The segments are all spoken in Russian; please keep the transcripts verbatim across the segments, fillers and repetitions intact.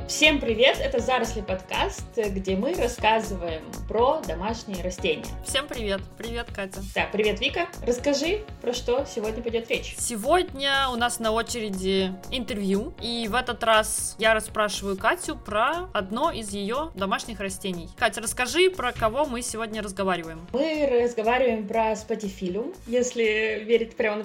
Всем привет! Это «Заросли» подкаст, где мы рассказываем про домашние растения. Всем привет! Привет, Катя! Да, привет, Вика! Расскажи, про что сегодня пойдет речь. Сегодня у нас на очереди интервью, и в этот раз я расспрашиваю Катю про одно из ее домашних растений. Катя, расскажи, про кого мы сегодня разговариваем. Мы разговариваем про спатифилум, если верить прямо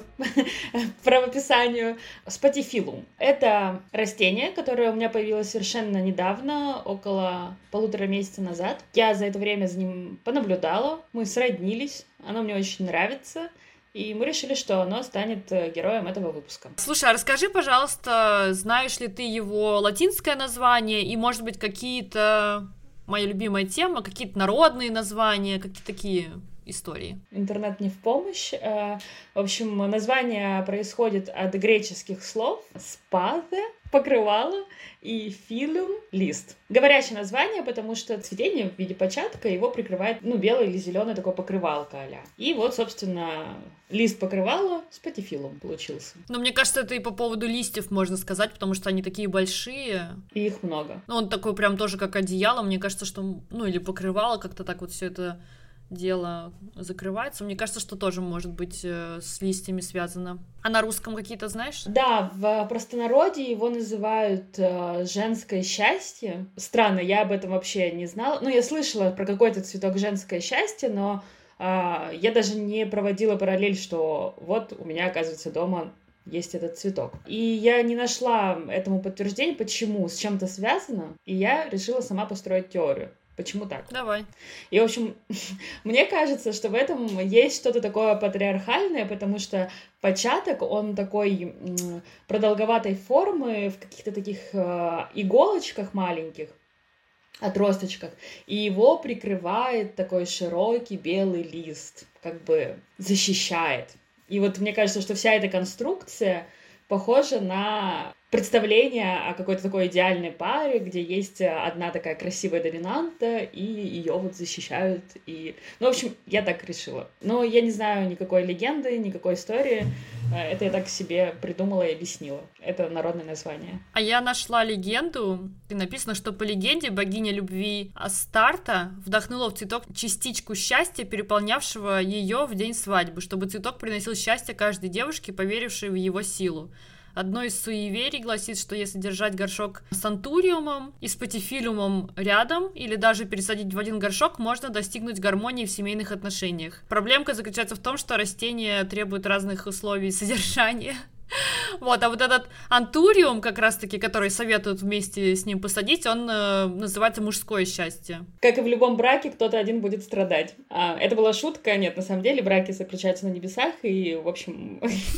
правописанию. Спатифилум — это растение, которое у меня появилось совершенно недавно, около полутора месяца назад. Я за это время за ним понаблюдала, мы сроднились, оно мне очень нравится, и мы решили, что оно станет героем этого выпуска. Слушай, а расскажи, пожалуйста, знаешь ли ты его латинское название и, может быть, какие-то, моя любимая тема, какие-то народные названия, какие-то такие истории? Интернет не в помощь. В общем, название происходит от греческих слов «спаде» — покрывало, и «филум» — лист. Говорящее название, потому что цветение в виде початка его прикрывает, ну, белое или зеленое такое покрывалко а-ля. И вот, собственно, лист покрывала спатифилум получился. Но мне кажется, это и по поводу листьев можно сказать, потому что они такие большие. И их много. Ну, он такой прям тоже как одеяло. Мне кажется, что, ну, или покрывало, как-то так вот все это дело закрывается. Мне кажется, что тоже может быть э, с листьями связано. А на русском какие-то знаешь? Да, в простонародье его называют э, женское счастье. Странно, я об этом вообще не знала. Ну, я слышала про какой-то цветок женское счастье, но э, я даже не проводила параллель, что вот у меня, оказывается, дома есть этот цветок. И я не нашла этому подтверждения, почему, с чем-то связано, и я решила сама построить теорию. Почему так? Давай. И, в общем, мне кажется, что в этом есть что-то такое патриархальное, потому что початок, он такой продолговатой формы, в каких-то таких э, иголочках маленьких, отросточках, и его прикрывает такой широкий белый лист, как бы защищает. И вот мне кажется, что вся эта конструкция похожа на представление о какой-то такой идеальной паре, где есть одна такая красивая доминанта, и ее вот защищают. И... Ну, в общем, я так решила. Но я не знаю никакой легенды, никакой истории. Это я так себе придумала и объяснила. Это народное название. А я нашла легенду, и написано, что по легенде богиня любви Астарта вдохнула в цветок частичку счастья, переполнявшего ее в день свадьбы, чтобы цветок приносил счастье каждой девушке, поверившей в его силу. Одно из суеверий гласит, что если держать горшок с антуриумом и спатифилумом рядом, или даже пересадить в один горшок, можно достигнуть гармонии в семейных отношениях. Проблемка заключается в том, что растения требуют разных условий содержания. Вот, а вот этот антуриум, как раз-таки, который советуют вместе с ним посадить, он э, называется мужское счастье. Как и в любом браке, кто-то один будет страдать. А, это была шутка, нет, на самом деле браки заключаются на небесах, и, в общем...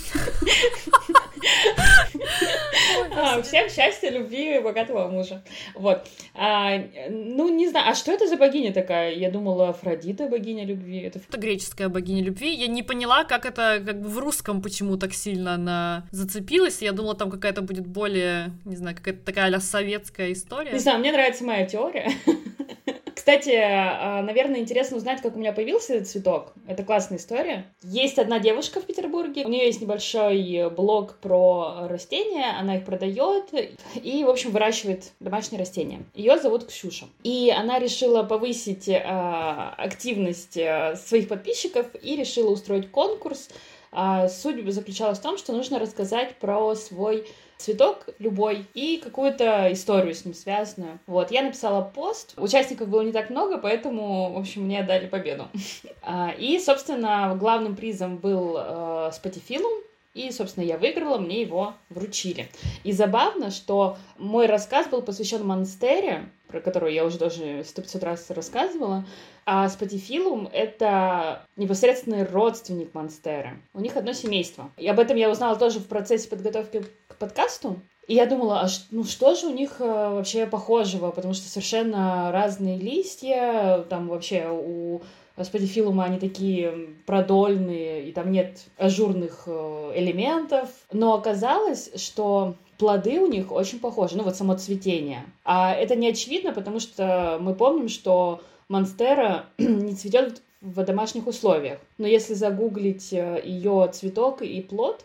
Всем счастья, любви и богатого мужа. Вот. А, ну, не знаю, а что это за богиня такая? Я думала, Афродита богиня любви. Это... это греческая богиня любви. Я не поняла, как это как бы в русском почему так сильно она зацепилась. Я думала, там какая-то будет более, не знаю, какая-то такая а-ля советская история. Не знаю, мне нравится моя теория. Кстати, наверное, интересно узнать, как у меня появился этот цветок. Это классная история. Есть одна девушка в Петербурге, у нее есть небольшой блог про растения, она их продает и, в общем, выращивает домашние растения. Ее зовут Ксюша. И она решила повысить э, активность своих подписчиков и решила устроить конкурс. А суть заключалась в том, что нужно рассказать про свой цветок любой и какую-то историю с ним связанную. Вот, я написала пост. Участников было не так много, поэтому, в общем, мне дали победу. И, собственно, главным призом был спатифилум. И, собственно, я выиграла, мне его вручили. И забавно, что мой рассказ был посвящен монстере, про которую я уже тоже сто пятьсот раз рассказывала, а спатифилум — это непосредственный родственник монстера. У них одно семейство. И об этом я узнала тоже в процессе подготовки к подкасту. И я думала, а ну что же у них вообще похожего, потому что совершенно разные листья, там вообще у спатифилума они такие продольные, и там нет ажурных элементов. Но оказалось, что плоды у них очень похожи, ну вот само цветение. А это не очевидно, потому что мы помним, что монстера не цветет в домашних условиях. Но если загуглить ее цветок и плод,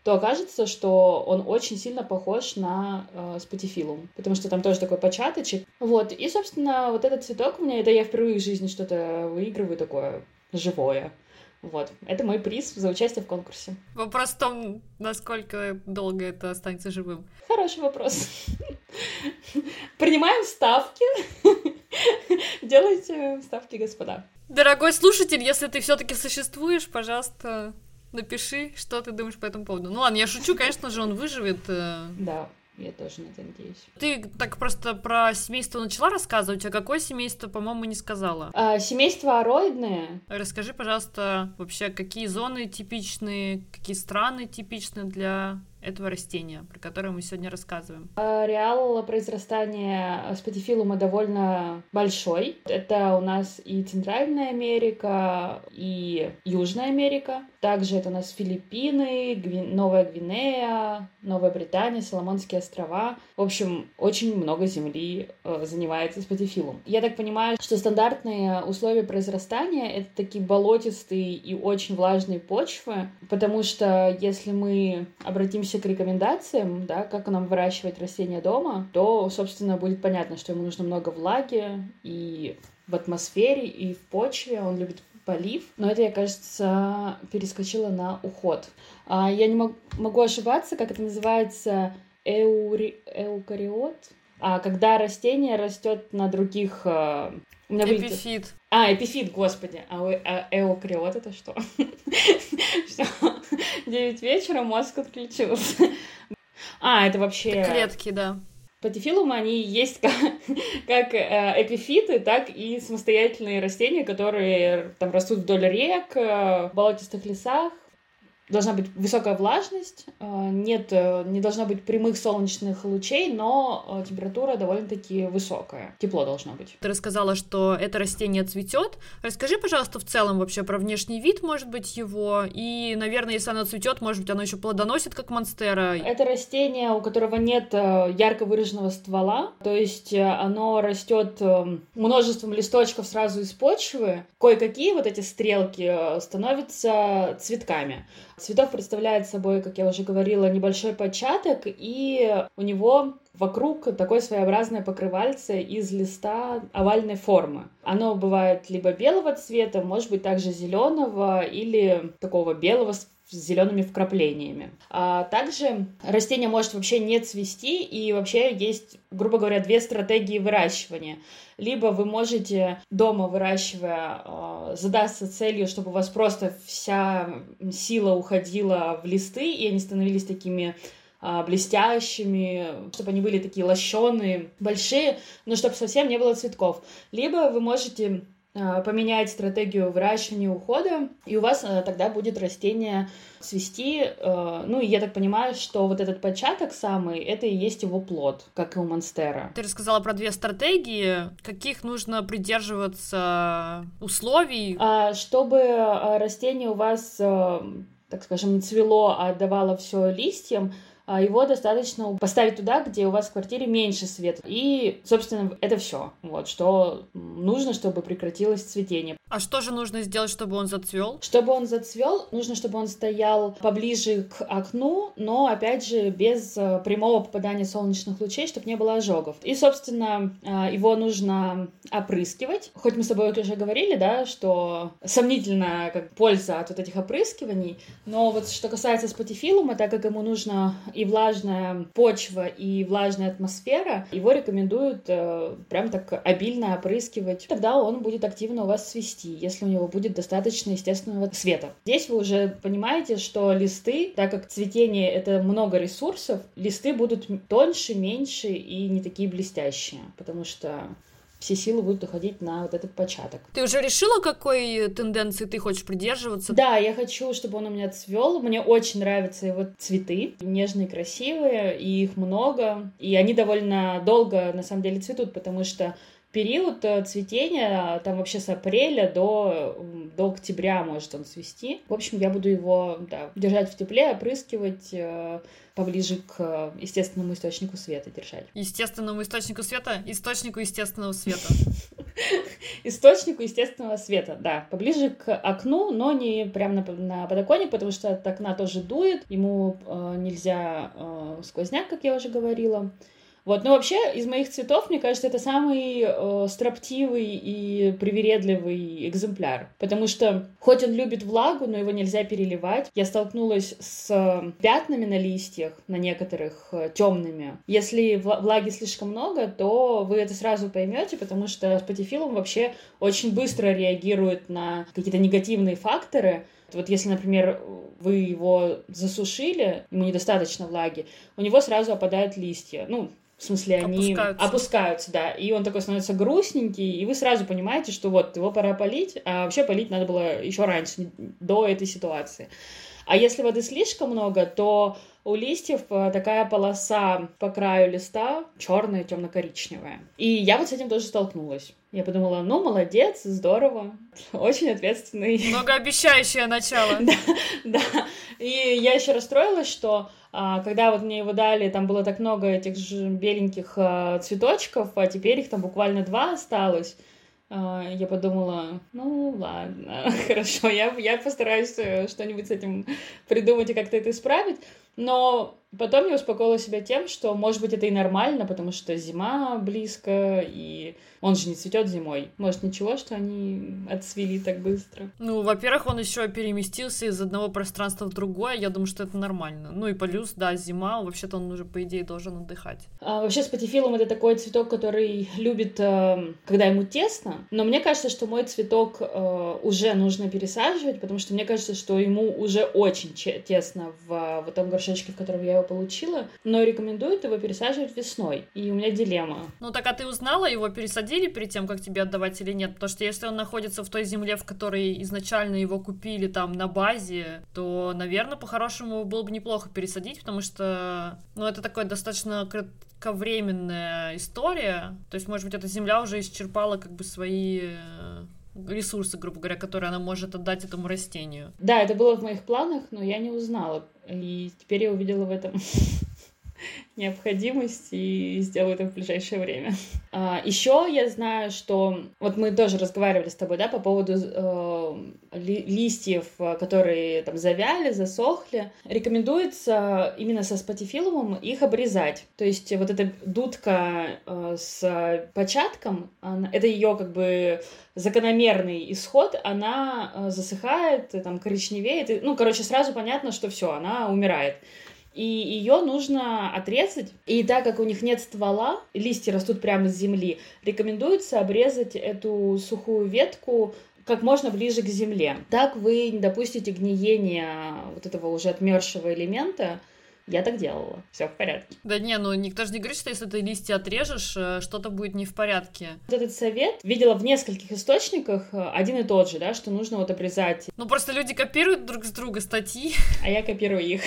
то окажется, что он очень сильно похож на э, спатифилум, потому что там тоже такой початочек. Вот, и, собственно, вот этот цветок у меня, это я впервые в жизни что-то выигрываю такое живое. Вот, это мой приз за участие в конкурсе. Вопрос в том, насколько долго это останется живым. Хороший вопрос. Принимаем ставки. Делайте ставки, господа. Дорогой слушатель, если ты все-таки существуешь, пожалуйста, напиши, что ты думаешь по этому поводу. Ну ладно, я шучу, конечно же, он выживет. Да. Я тоже на это надеюсь. Ты так просто про семейство начала рассказывать, а какое семейство, по-моему, не сказала? А, семейство ароидное. Расскажи, пожалуйста, вообще, какие зоны типичные, какие страны типичны для этого растения, про которое мы сегодня рассказываем. Ареал произрастания спатифилума довольно большой. Это у нас и Центральная Америка, и Южная Америка. Также это у нас Филиппины, Гви... Новая Гвинея, Новая Британия, Соломонские острова. В общем, очень много земли э, занимается спатифилум. Я так понимаю, что стандартные условия произрастания — это такие болотистые и очень влажные почвы, потому что если мы обратимся к рекомендациям, да, как нам выращивать растения дома, то, собственно, будет понятно, что ему нужно много влаги и в атмосфере, и в почве. Он любит полив, но это, я, кажется, перескочила на уход. А, я не мог, могу ошибаться, как это называется, эури, эукариот, а, когда растение растет на других... А, у меня эпифит. Будет... А, эпифит, господи. А, а эукариот это что? Все. Девять вечера, мозг отключился. А, это вообще... Клетки, да. Спатифилумы, они есть как, как эпифиты, так и самостоятельные растения, которые там растут вдоль рек, в болотистых лесах. Должна быть высокая влажность, нет, не должно быть прямых солнечных лучей, но температура довольно-таки высокая, тепло должно быть. Ты рассказала, что это растение цветет. Расскажи, пожалуйста, в целом вообще про внешний вид, может быть, его, и, наверное, если оно цветет, может быть, оно еще плодоносит, как монстера. Это растение, у которого нет ярко выраженного ствола, то есть оно растет множеством листочков сразу из почвы. Кое-какие вот эти стрелки становятся цветками. Цветок представляет собой, как я уже говорила, небольшой початок, и у него вокруг такое своеобразное покрывальце из листа овальной формы. Оно бывает либо белого цвета, может быть также зеленого или такого белого с зелеными вкраплениями. А также растение может вообще не цвести, и вообще есть, грубо говоря, две стратегии выращивания. Либо вы можете дома, выращивая, задаться целью, чтобы у вас просто вся сила уходила в листы, и они становились такими блестящими, чтобы они были такие лощеные, большие, но чтобы совсем не было цветков. Либо вы можете поменять стратегию выращивания и ухода, и у вас тогда будет растение цвести. Ну, и я так понимаю, что вот этот початок самый, это и есть его плод, как и у монстера. Ты рассказала про две стратегии. Каких нужно придерживаться условий? Чтобы растение у вас, так скажем, не цвело, а давало все листьям, его достаточно поставить туда, где у вас в квартире меньше света. И, собственно, это все, вот, что нужно, чтобы прекратилось цветение. А что же нужно сделать, чтобы он зацвел? Чтобы он зацвел, нужно, чтобы он стоял поближе к окну, но, опять же, без прямого попадания солнечных лучей, чтобы не было ожогов. И, собственно, его нужно опрыскивать. Хоть мы с тобой уже говорили, да, что сомнительная как польза от вот этих опрыскиваний, но вот что касается спатифилума, так как ему нужно и влажная почва, и влажная атмосфера, его рекомендуют э, прям так обильно опрыскивать. Тогда он будет активно у вас цвести, если у него будет достаточно естественного света. Здесь вы уже понимаете, что листы, так как цветение — это много ресурсов, листы будут тоньше, меньше и не такие блестящие, потому что все силы будут уходить на вот этот початок. Ты уже решила, какой тенденции ты хочешь придерживаться? Да, я хочу, чтобы он у меня цвел. Мне очень нравятся его цветы. Нежные, красивые, и их много. И они довольно долго, на самом деле, цветут, потому что период цветения, там вообще с апреля до, до октября может он цвести. В общем, я буду его, да, держать в тепле, опрыскивать, э, поближе к естественному источнику света держать. Естественному источнику света? Источнику естественного света. источнику естественного света, да, поближе к окну, но не прямо на, на подоконник, потому что от окна тоже дует, ему э, нельзя э, сквозняк, как я уже говорила. Вот, но вообще из моих цветов, мне кажется, это самый э, строптивый и привередливый экземпляр, потому что хоть он любит влагу, но его нельзя переливать. Я столкнулась с э, пятнами на листьях, на некоторых э, темными. Если влаги слишком много, то вы это сразу поймете, потому что спатифилум вообще очень быстро реагирует на какие-то негативные факторы. Вот если, например, вы его засушили, ему недостаточно влаги, у него сразу опадают листья. Ну, в смысле, они опускаются. опускаются, да, и он такой становится грустненький, и вы сразу понимаете, что вот, его пора полить, а вообще полить надо было еще раньше, до этой ситуации. А если воды слишком много, то у листьев такая полоса по краю листа черная, темно-коричневая. И я вот с этим тоже столкнулась. Я подумала, ну, молодец, здорово, очень ответственный. Многообещающее начало. Да, да. И я еще расстроилась, что а, когда вот мне его дали, там было так много этих же беленьких а, цветочков, а теперь их там буквально два осталось. А, я подумала, ну, ладно, хорошо, я, я постараюсь что-нибудь с этим придумать и как-то это исправить. Но потом я успокоила себя тем, что, может быть, это и нормально, потому что зима близко, и он же не цветет зимой. Может, ничего, что они отцвели так быстро? Ну, во-первых, он еще переместился из одного пространства в другое, я думаю, что это нормально. Ну и плюс, да, зима, вообще-то он уже, по идее, должен отдыхать. А, вообще, спатифилум — это такой цветок, который любит, э, когда ему тесно, но мне кажется, что мой цветок э, уже нужно пересаживать, потому что мне кажется, что ему уже очень че- тесно в, в этом горшочке, в котором я его получила, но рекомендуют его пересаживать весной, и у меня дилемма. Ну так, а ты узнала, его пересадили перед тем, как тебе отдавать или нет? Потому что если он находится в той земле, в которой изначально его купили там на базе, то, наверное, по-хорошему было бы неплохо пересадить, потому что, ну, это такое достаточно кратковременная история, то есть, может быть, эта земля уже исчерпала как бы свои ресурсы, грубо говоря, которые она может отдать этому растению. Да, это было в моих планах, но я не узнала. И теперь я увидела в этом необходимость и сделаю это в ближайшее время. А, еще я знаю, что... Вот мы тоже разговаривали с тобой, да, по поводу э, ли, листьев, которые там завяли, засохли. Рекомендуется именно со спатифилумом их обрезать. То есть вот эта дудка э, с початком, она, это ее как бы закономерный исход, она э, засыхает, там коричневеет. И, ну, короче, сразу понятно, что все, она умирает. И ее нужно отрезать. И так как у них нет ствола, листья растут прямо с земли, рекомендуется обрезать эту сухую ветку как можно ближе к земле. Так вы не допустите гниения вот этого уже отмершего элемента. Я так делала. Все в порядке. Да не, ну никто же не говорит, что если ты листья отрежешь, что-то будет не в порядке. Вот этот совет видела в нескольких источниках один и тот же, да, что нужно вот обрезать. Ну просто люди копируют друг с друга статьи. А я копирую их.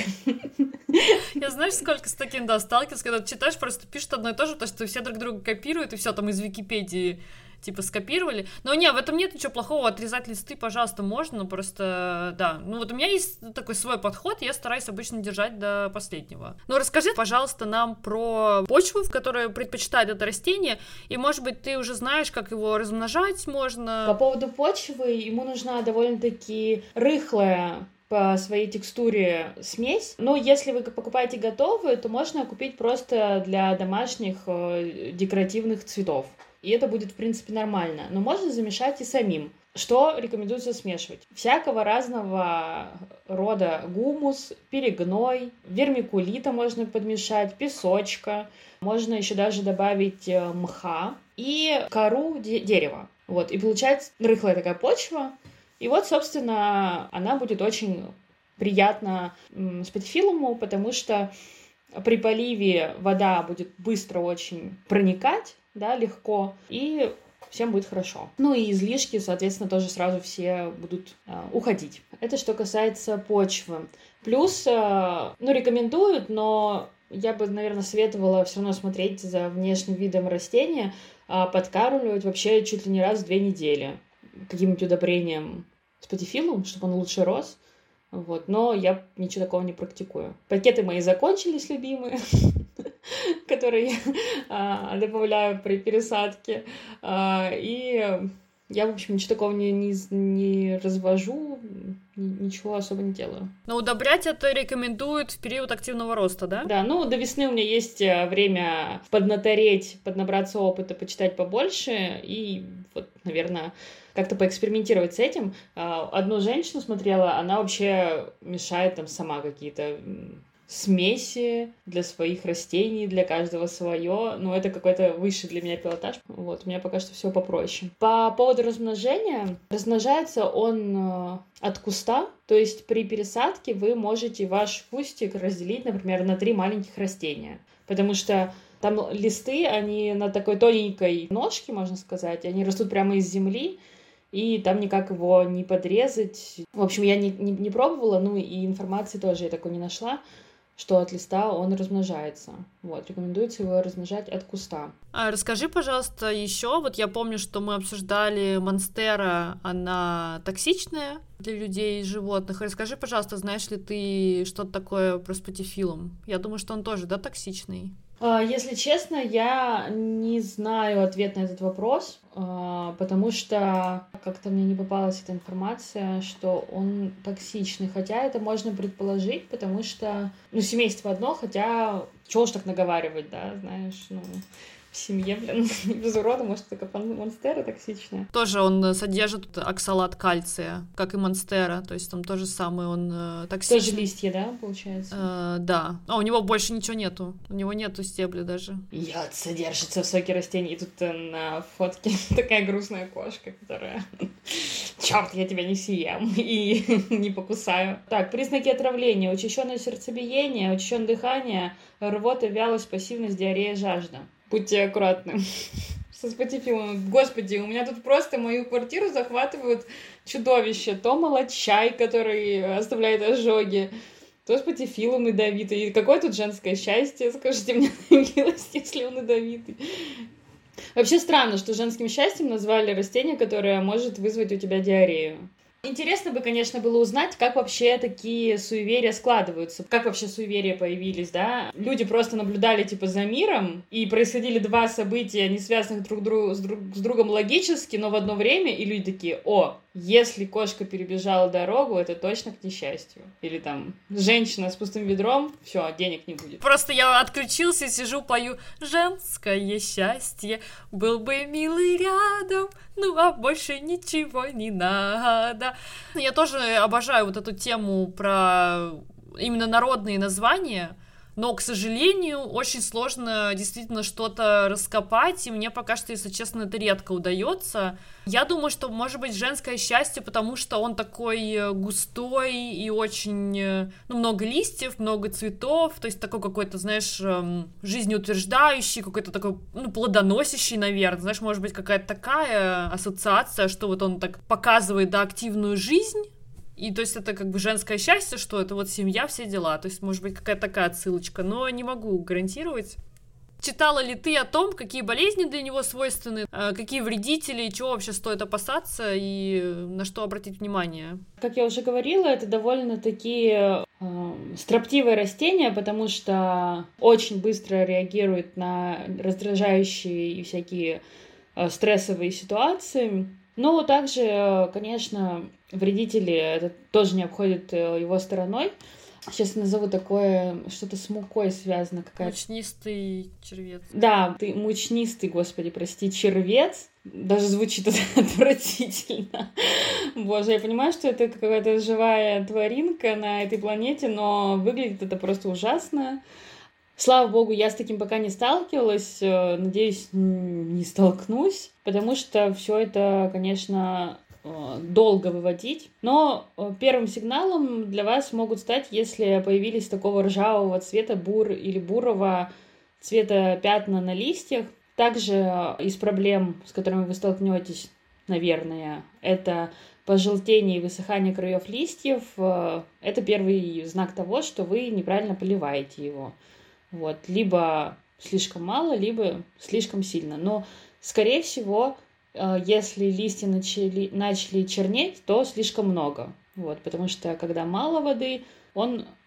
Я знаешь, сколько с таким, да, сталкивалась, когда читаешь, просто пишут одно и то же, потому что все друг друга копируют, и все там из Википедии типа скопировали. Но не, в этом нет ничего плохого, отрезать листы, пожалуйста, можно, просто, да. Ну вот у меня есть такой свой подход, я стараюсь обычно держать до последнего. Ну расскажи, пожалуйста, нам про почву, в которой предпочитает это растение, и, может быть, ты уже знаешь, как его размножать можно. По поводу почвы, ему нужна довольно-таки рыхлая по своей текстуре смесь. Но если вы покупаете готовую, то можно купить просто для домашних э, декоративных цветов. И это будет, в принципе, нормально. Но можно замешать и самим. Что рекомендуется смешивать? Всякого разного рода гумус, перегной, вермикулита можно подмешать, песочка. Можно еще даже добавить мха и кору де- дерева. Вот. И получается рыхлая такая почва. И вот, собственно, она будет очень приятна спатифилуму, потому что при поливе вода будет быстро очень проникать, да, легко, и всем будет хорошо. Ну и излишки, соответственно, тоже сразу все будут э, уходить. Это что касается почвы. Плюс, э, ну, рекомендуют, но я бы, наверное, советовала все равно смотреть за внешним видом растения, э, подкармливать вообще чуть ли не раз в две недели каким-нибудь удобрением спатифилум, чтобы он лучше рос. Вот. Но я ничего такого не практикую. Пакеты мои закончились, любимые. который я добавляю при пересадке. И я, в общем, ничего такого не, не, не развожу, ничего особо не делаю. Но удобрять это рекомендуют в период активного роста, да? Да, ну, до весны у меня есть время поднатореть, поднабраться опыта, почитать побольше, и вот, наверное, как-то поэкспериментировать с этим. Одну женщину смотрела, она вообще мешает там сама какие-то смеси для своих растений, для каждого свое. Ну, это какой-то высший для меня пилотаж. Вот, у меня пока что все попроще. По поводу размножения. Размножается он от куста, то есть при пересадке вы можете ваш кустик разделить, например, на три маленьких растения. Потому что там листы, они на такой тоненькой ножке, можно сказать, они растут прямо из земли, и там никак его не подрезать. В общем, я не, не, не пробовала, ну и информации тоже я такой не нашла, что от листа он размножается. Вот, рекомендуется его размножать от куста. А расскажи, пожалуйста, еще, вот я помню, что мы обсуждали монстера, она токсичная для людей и животных. Расскажи, пожалуйста, знаешь ли ты что-то такое про спатифилум? Я думаю, что он тоже, да, токсичный? Если честно, я не знаю ответ на этот вопрос, потому что как-то мне не попалась эта информация, что он токсичный, хотя это можно предположить, потому что, ну, семейство одно, хотя чего уж так наговаривать, да, знаешь, ну, в семье, блин, без урода, может, только монстера токсичная. Тоже он содержит оксалат кальция, как и монстера, то есть там тоже самое, он э, токсичный. Тоже листья, да, получается? Э, да. А у него больше ничего нету, у него нету стебля даже. Яд содержится в соке растений, и тут на фотке такая грустная кошка, которая... Черт, я тебя не съем и не покусаю. Так, признаки отравления: учащенное сердцебиение, учащенное дыхание, рвота, вялость, пассивность, диарея, жажда. Будьте аккуратны со спатифилом. Господи, у меня тут просто мою квартиру захватывают чудовища. То молочай, который оставляет ожоги, то спатифилум ядовитый. И какое тут женское счастье, скажите мне на милость, если он ядовитый. Вообще странно, что женским счастьем назвали растение, которое может вызвать у тебя диарею. Интересно бы, конечно, было узнать, как вообще такие суеверия складываются, как вообще суеверия появились, да? Люди просто наблюдали, типа, за миром, и происходили два события, не связанных друг, друг, с, друг с другом логически, но в одно время, и люди такие: о, если кошка перебежала дорогу, это точно к несчастью. Или там, женщина с пустым ведром, все, денег не будет. Просто я отключился и сижу, пою: женское счастье, был бы милый рядом, ну а больше ничего не надо. Я тоже обожаю вот эту тему про именно народные названия, но, к сожалению, очень сложно действительно что-то раскопать, и мне пока что, если честно, это редко удается. Я думаю, что, может быть, женское счастье, потому что он такой густой и очень, ну, много листьев, много цветов, то есть такой какой-то, знаешь, жизнеутверждающий, какой-то такой, ну, плодоносящий, наверное, знаешь, может быть, какая-то такая ассоциация, что вот он так показывает, да, активную жизнь. И то есть это как бы женское счастье, что это вот семья, все дела. То есть может быть какая-то такая отсылочка, но не могу гарантировать. Читала ли ты о том, какие болезни для него свойственны, какие вредители, чего вообще стоит опасаться и на что обратить внимание? Как я уже говорила, это довольно-таки э, строптивое растение, потому что очень быстро реагирует на раздражающие и всякие э, стрессовые ситуации. Но также, конечно, вредители это тоже не обходят его стороной. Сейчас назову такое, что-то с мукой связано. Какая-то... Мучнистый червец. Да, ты мучнистый, господи, прости, червец. Даже звучит это отвратительно. Боже, я понимаю, что это какая-то живая тваринка на этой планете, но выглядит это просто ужасно. Слава богу, я с таким пока не сталкивалась, надеюсь, не столкнусь, потому что все это, конечно, долго выводить. Но первым сигналом для вас могут стать, если появились такого ржавого цвета бур или бурого цвета пятна на листьях. Также из проблем, с которыми вы столкнетесь, наверное, это пожелтение и высыхание краев листьев. Это первый знак того, что вы неправильно поливаете его. Вот. Либо слишком мало, либо слишком сильно. Но, скорее всего, если листья начали, начали чернеть, то слишком много. Вот. Потому что, когда мало воды, он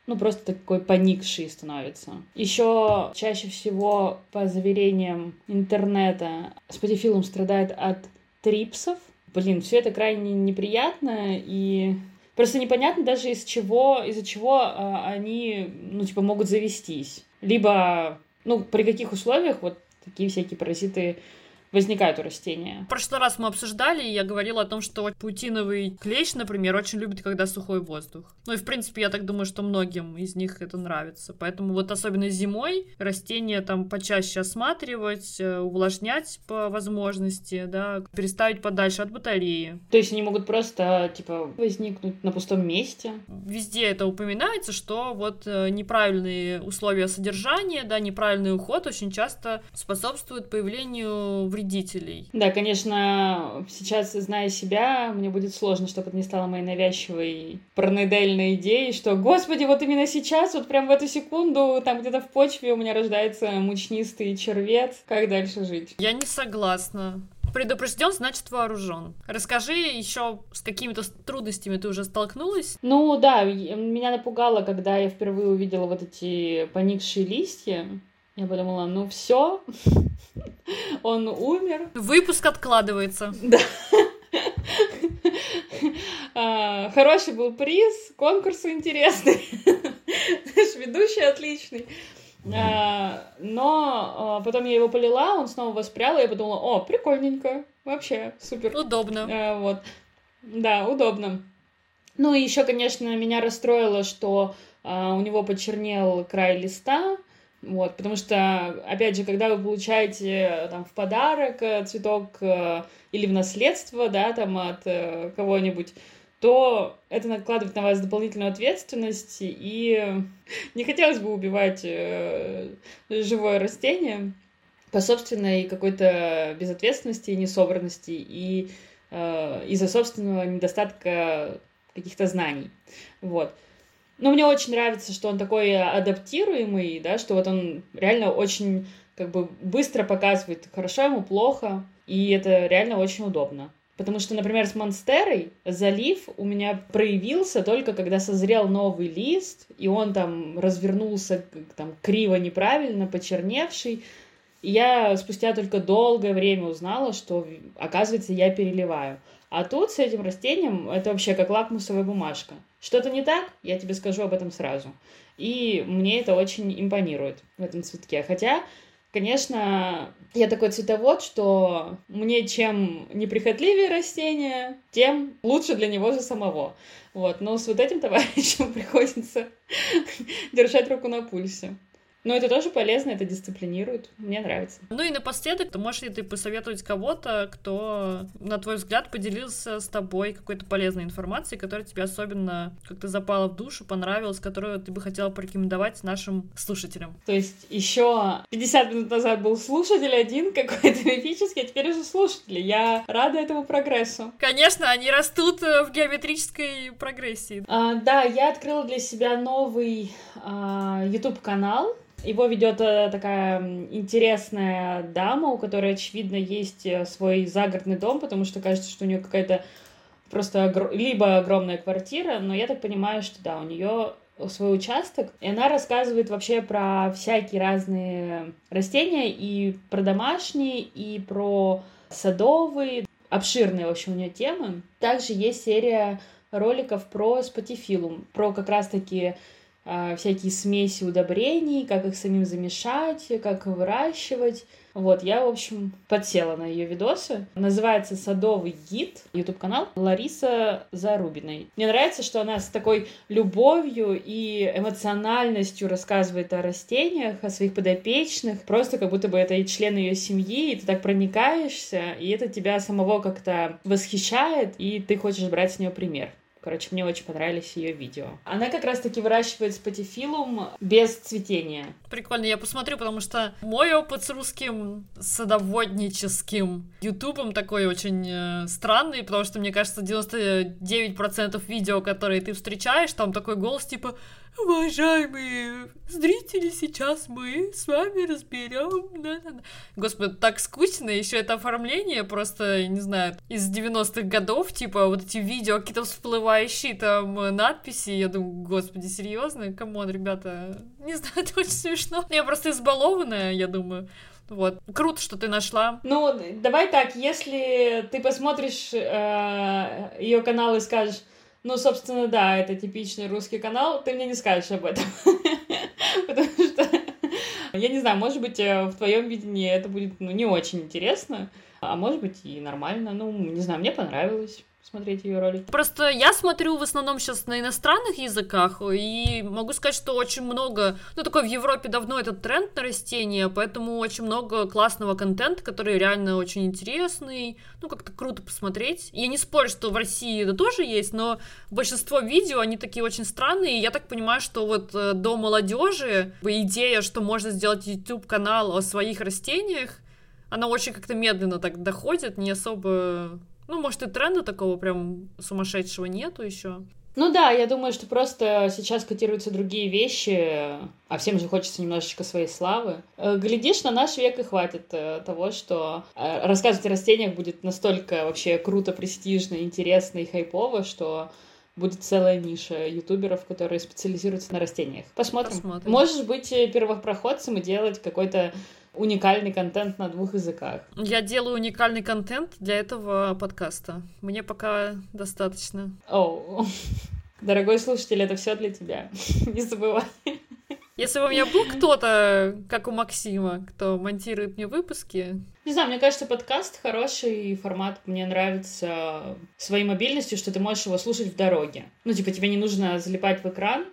ну, просто такой поникший становится. Еще чаще всего, по заверениям интернета, спатифилум страдает от трипсов. Блин, все это крайне неприятно, и просто непонятно даже из чего, из-за чего а, они, ну, типа, могут завестись. Либо, ну, при каких условиях вот такие всякие паразиты возникают у растения. В прошлый раз мы обсуждали, и я говорила о том, что паутиновый клещ, например, очень любит, когда сухой воздух. Ну и, в принципе, я так думаю, что многим из них это нравится. Поэтому вот особенно зимой растения там почаще осматривать, увлажнять по возможности, да, переставить подальше от батареи. То есть они могут просто, типа, возникнуть на пустом месте? Везде это упоминается, что вот неправильные условия содержания, да, неправильный уход очень часто способствуют появлению вредителей. Да, конечно, сейчас, зная себя, мне будет сложно, чтобы это не стало моей навязчивой параноидальной идеей, что, господи, вот именно сейчас, вот прям в эту секунду, там где-то в почве у меня рождается мучнистый червец. Как дальше жить? Я не согласна. Предупрежден, значит вооружен. Расскажи еще, с какими-то трудностями ты уже столкнулась? Ну да, меня напугало, когда я впервые увидела вот эти поникшие листья. Я подумала, ну все, он умер. Выпуск откладывается. Да. Хороший был приз, конкурс интересный, наш ведущий отличный. Но потом я его полила, он снова воспрял, и я подумала, о, прикольненько, вообще супер. Удобно. Вот, да, удобно. Ну и еще, конечно, меня расстроило, что у него почернел край листа. Вот, потому что, опять же, когда вы получаете там, в подарок цветок или в наследство, да, там, от кого-нибудь, то это накладывает на вас дополнительную ответственность, и не хотелось бы убивать живое растение по собственной какой-то безответственности и несобранности, и из-за собственного недостатка каких-то знаний. Вот. Но мне очень нравится, что он такой адаптируемый, да, что вот он реально очень как бы быстро показывает, хорошо ему, плохо, и это реально очень удобно. Потому что, например, с Монстерой залив у меня проявился только когда созрел новый лист, и он там развернулся там, криво, неправильно, почерневший. И я спустя только долгое время узнала, что, оказывается, я переливаю. А тут с этим растением это вообще как лакмусовая бумажка. Что-то не так, я тебе скажу об этом сразу. И мне это очень импонирует в этом цветке. Хотя, конечно, я такой цветовод, что мне чем неприхотливее растение, тем лучше для него же самого. Вот. Но с вот этим товарищем приходится держать руку на пульсе. Но это тоже полезно, это дисциплинирует. Мне нравится. Ну и напоследок, можешь ли ты посоветовать кого-то, кто, на твой взгляд, поделился с тобой какой-то полезной информацией, которая тебе особенно как-то запала в душу, понравилась, которую ты бы хотела порекомендовать нашим слушателям? То есть еще пятьдесят минут назад был слушатель один какой-то мифический, а теперь уже слушатели. Я рада этому прогрессу. Конечно, они растут в геометрической прогрессии. А, да, я открыла для себя новый а, YouTube-канал. Его ведет такая интересная дама, у которой, очевидно, есть свой загородный дом, потому что кажется, что у нее какая-то просто огр... либо огромная квартира, но я так понимаю, что да, у нее свой участок, и она рассказывает вообще про всякие разные растения, и про домашние, и про садовые, обширные, в общем, у нее темы. Также есть серия роликов про спатифилум, про как раз-таки всякие смеси удобрений, как их самим замешать, как выращивать. Вот, я, в общем, подсела на ее видосы. Называется «Садовый гид», YouTube-канал Лариса Зарубиной. Мне нравится, что она с такой любовью и эмоциональностью рассказывает о растениях, о своих подопечных, просто как будто бы это и член ее семьи, и ты так проникаешься, и это тебя самого как-то восхищает, и ты хочешь брать с нее пример. Короче, мне очень понравились ее видео. Она как раз-таки выращивает спатифилум без цветения. Прикольно, я посмотрю, потому что мой опыт с русским садоводническим ютубом такой очень э, странный, потому что, мне кажется, девяносто девять процентов видео, которые ты встречаешь, там такой голос типа Уважаемые зрители, сейчас мы с вами разберем. Господи, так скучно, еще это оформление просто, я не знаю, из девяностых годов, типа вот эти видео, какие-то всплывающие там надписи, я думаю, господи, серьезно? Камон, ребята, не знаю, это очень смешно. Я просто избалованная, я думаю. Вот. Круто, что ты нашла. Ну, давай так, если ты посмотришь э, ее канал и скажешь, ну, собственно, да, это типичный русский канал, ты мне не скажешь об этом. Потому что, я не знаю, может быть, в твоем видении это будет, ну, не очень интересно, а может быть и нормально. Ну, не знаю, мне понравилось смотреть ее ролики. Просто я смотрю в основном сейчас на иностранных языках, и могу сказать, что очень много, ну, такой в Европе давно этот тренд на растения, поэтому очень много классного контента, который реально очень интересный, ну, как-то круто посмотреть. Я не спорю, что в России это тоже есть, но большинство видео, они такие очень странные, и я так понимаю, что вот до молодежи идея, что можно сделать YouTube-канал о своих растениях, она очень как-то медленно так доходит, не особо... Ну, может, и тренда такого прям сумасшедшего нету еще. Ну да, я думаю, что просто сейчас котируются другие вещи, а всем же хочется немножечко своей славы. Глядишь, на наш век и хватит того, что рассказывать о растениях будет настолько вообще круто, престижно, интересно и хайпово, что будет целая ниша ютуберов, которые специализируются на растениях. Посмотрим. Посмотрим. Можешь быть первопроходцем и делать какой-то уникальный контент на двух языках. Я делаю уникальный контент для этого подкаста. Мне пока достаточно. Оу. Дорогой слушатель, это все для тебя. Не забывай. Если бы у меня был кто-то, как у Максима, кто монтирует мне выпуски... Не знаю, мне кажется, подкаст хороший формат. Мне нравится своей мобильностью, что ты можешь его слушать в дороге. Ну, типа, тебе не нужно залипать в экран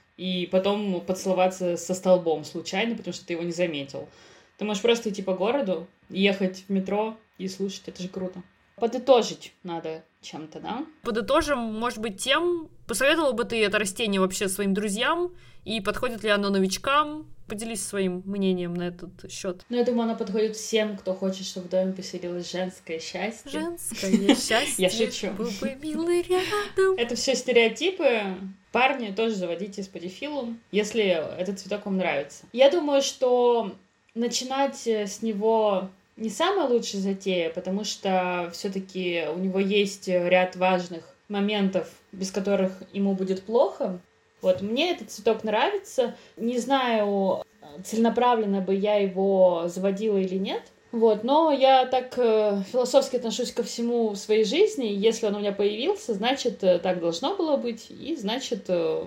и потом поцеловаться со столбом случайно, потому что ты его не заметил. Ты можешь просто идти по городу, ехать в метро и слушать. Это же круто. Подытожить надо чем-то, да? Подытожим, может быть, тем, посоветовал бы ты это растение вообще своим друзьям, и подходит ли оно новичкам? Поделись своим мнением на этот счет. Ну, я думаю, оно подходит всем, кто хочет, чтобы в доме поселилось женское счастье. Женское счастье. Я шучу. Был бы милый рядом. Это все стереотипы. Парни, тоже заводите сподифилум, если этот цветок вам нравится. Я думаю, что начинать с него не самая лучшая затея, потому что все-таки у него есть ряд важных моментов, без которых ему будет плохо. Вот, мне этот цветок нравится. Не знаю, целенаправленно бы я его заводила или нет. Вот, но я так э, философски отношусь ко всему в своей жизни. Если он у меня появился, значит, так должно было быть. И значит, э,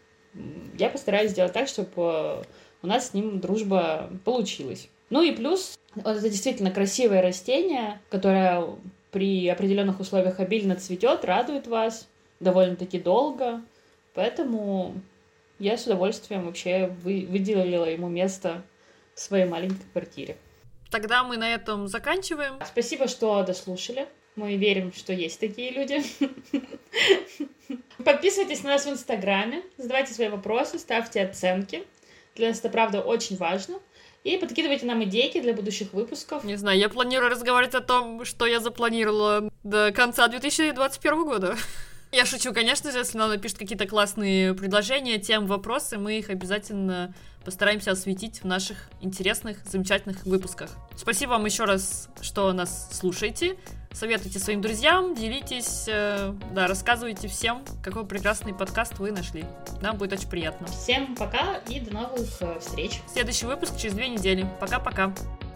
я постараюсь сделать так, чтобы э, у нас с ним дружба получилась. Ну и плюс, вот это действительно красивое растение, которое при определенных условиях обильно цветет, радует вас довольно-таки долго. Поэтому я с удовольствием вообще вы, выделила ему место в своей маленькой квартире. Тогда мы на этом заканчиваем. Спасибо, что дослушали. Мы верим, что есть такие люди. Подписывайтесь на нас в Инстаграме, задавайте свои вопросы, ставьте оценки. Для нас это, правда, очень важно. И подкидывайте нам идейки для будущих выпусков. Не знаю, я планирую разговаривать о том, что я запланировала до конца две тысячи двадцать первого года. Я шучу, конечно же, если нам напишут какие-то классные предложения, тем, вопросы, мы их обязательно постараемся осветить в наших интересных, замечательных выпусках. Спасибо вам еще раз, что нас слушаете. Советуйте своим друзьям, делитесь, э, да, рассказывайте всем, какой прекрасный подкаст вы нашли. Нам будет очень приятно. Всем пока и до новых э, встреч. Следующий выпуск через две недели. Пока-пока.